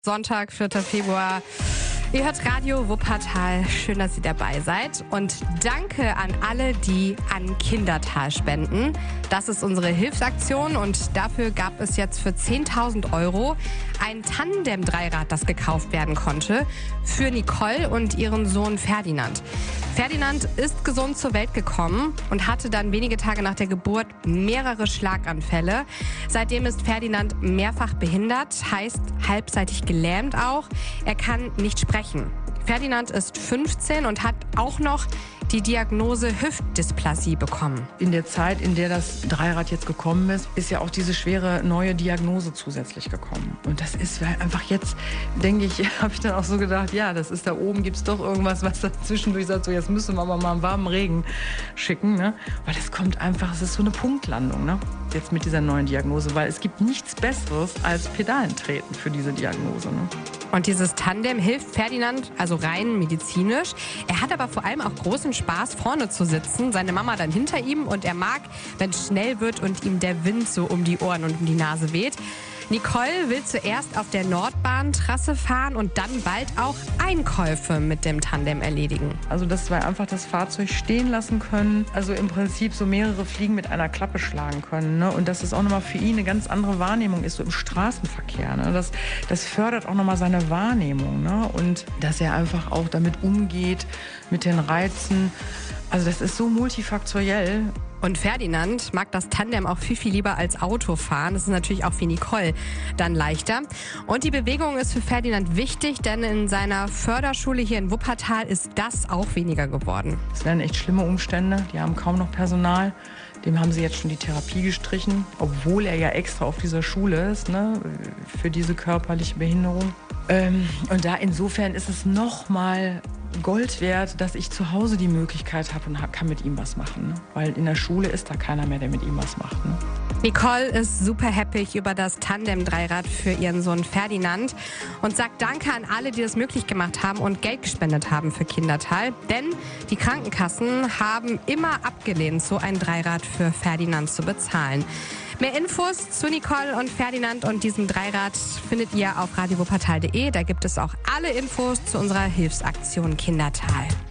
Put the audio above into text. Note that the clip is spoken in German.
Sonntag, 4. Februar. Ihr hört Radio Wuppertal. Schön, dass ihr dabei seid. Und danke an alle, die an Kindertal spenden. Das ist unsere Hilfsaktion und dafür gab es jetzt für 10.000 € ein Tandem-Dreirad, das gekauft werden konnte, für Nicole und ihren Sohn Ferdinand. Ferdinand ist gesund zur Welt gekommen und hatte dann wenige Tage nach der Geburt mehrere Schlaganfälle. Seitdem ist Ferdinand mehrfach behindert, heißt halbseitig gelähmt auch. Er kann nicht sprechen. Ferdinand ist 15 und hat auch noch die Diagnose Hüftdysplasie bekommen. In der Zeit, in der das Dreirad jetzt gekommen ist, ist ja auch diese schwere neue Diagnose zusätzlich gekommen. Und das ist einfach jetzt, denke ich, habe ich dann auch so gedacht, ja, das ist da oben, gibt es doch irgendwas, was da zwischendurch sagt, so jetzt müssen wir aber mal einen warmen Regen schicken. Ne? Weil es kommt einfach, es ist so eine Punktlandung, ne? Jetzt mit dieser neuen Diagnose, weil es gibt nichts Besseres als Pedalen treten für diese Diagnose. Ne? Und dieses Tandem hilft Ferdinand, also rein medizinisch. Er hat aber vor allem auch großen Spaß, vorne zu sitzen. Seine Mama dann hinter ihm und er mag, wenn es schnell wird und ihm der Wind so um die Ohren und um die Nase weht. Nicole will zuerst auf der Nordbahntrasse fahren und dann bald auch Einkäufe mit dem Tandem erledigen. Also dass wir einfach das Fahrzeug stehen lassen können, also im Prinzip so mehrere Fliegen mit einer Klappe schlagen können. Ne? Und dass es auch nochmal für ihn eine ganz andere Wahrnehmung ist, so im Straßenverkehr. Ne? Das fördert auch nochmal seine Wahrnehmung. Ne? Und dass er einfach auch damit umgeht, mit den Reizen. Also das ist so multifaktoriell. Und Ferdinand mag das Tandem auch viel, viel lieber als Autofahren. Das ist natürlich auch für Nicole dann leichter. Und die Bewegung ist für Ferdinand wichtig, denn in seiner Förderschule hier in Wuppertal ist das auch weniger geworden. Es werden echt schlimme Umstände. Die haben kaum noch Personal. Dem haben sie jetzt schon die Therapie gestrichen, obwohl er ja extra auf dieser Schule ist, ne, für diese körperliche Behinderung. Und da insofern ist es nochmal Gold wert, dass ich zu Hause die Möglichkeit habe und kann mit ihm was machen. Ne? Weil in der Schule ist da keiner mehr, der mit ihm was macht. Ne? Nicole ist super happy über das Tandem-Dreirad für ihren Sohn Ferdinand und sagt Danke an alle, die das möglich gemacht haben und Geld gespendet haben für Kindertal. Denn die Krankenkassen haben immer abgelehnt, so ein Dreirad für Ferdinand zu bezahlen. Mehr Infos zu Nicole und Ferdinand und diesem Dreirad findet ihr auf radiowuppertal.de. Da gibt es auch alle Infos zu unserer Hilfsaktion Kindertal.